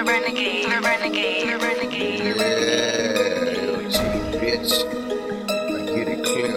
bitch. I get it clear.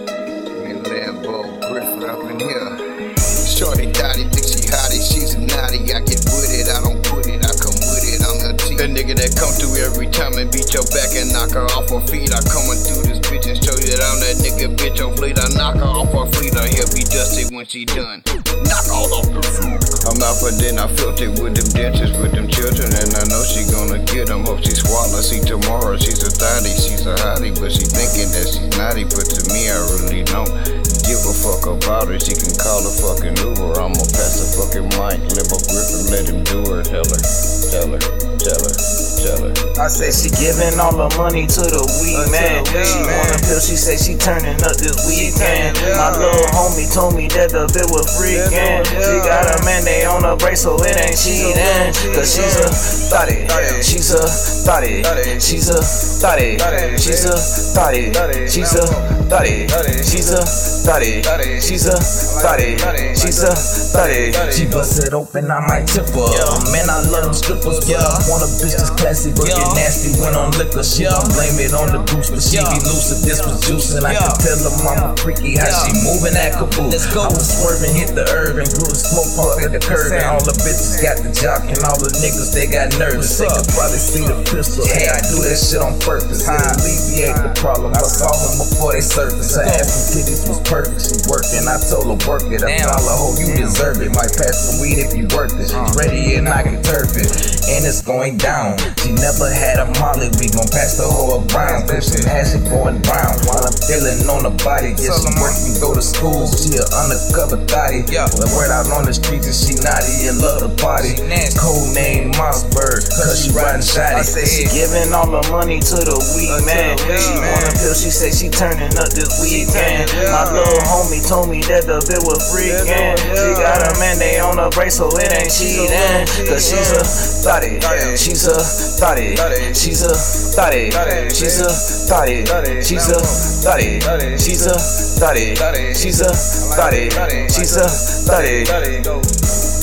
Me and Lambo Griffin up in here. Shorty dotty, think she hottie, she's a naughty. I get with it, I don't put it, I come with it. I'm the T. The nigga that come through every time and beat your back and knock her off her feet. I coming through this bitch and show you that I'm that nigga bitch on fleet. I knock her off her fleet, I he'll be dusty when she done. Knock all off the fruit. I'm out for then I filled it with them dentures, with them children, and I know she gonna get them. Hope she swallow. See tomorrow, she's a thotty, she's a hottie, but she thinking that she's naughty. But to me, I really don't give a fuck about her. She can call a fucking Uber. I'ma pass the fucking mic, Lambo Griffin, let him do her. Tell her, tell her, tell her, tell her. I say she giving all her money to the weed man. She want a pill, she say she turning up this weekend. My little homie told me that the bit was freaking. She got a man, they on her break, so it ain't cheating. Cause she's a thotty, she's a thotty, she's a thotty, she's a thotty, she's a thotty, she's a thotty, she's a thotty, she's a thotty. She bust it open, I might tip her. Man, I love them strippers, but I want a bitch that's classy, but get nasty when on liquor. She don't blame it on the boots, but she be loose if this was juicing. I can tell her mama freaky how she moving that caboose. I was swerving, hit the herb and grew the smoke up at the curb. And all the bitches got the jock and all the niggas, they got nervous. They could probably see the pistol. Hey, I do that shit on purpose. I alleviate the problem. I saw them before they surfaced. Her ass and titties was perfect. She working, I told her work it. I tell her, hope you deserve it. Might pass the weed if you worth it. She's ready and I can turf it. And it's going down. She never had a molly, we gon' pass the whole around. Push some hash and going brown. While I'm feeling on the body, yeah, she working, go to school. She an undercover thotty. The word out on the streets and she naughty and love the party. Code name Mossberg, cause she riding shotty. I say she giving all her money to the weed man. She want a pill, she say she turning up this weekend. My little homie told me that the bit was freaking. She got a man, they on her break, so it ain't cheating. Cause she's a thotty, she's a thotty, she's a thotty, she's a thotty, she's a thotty, she's a thotty, she's a thotty, she's a thotty.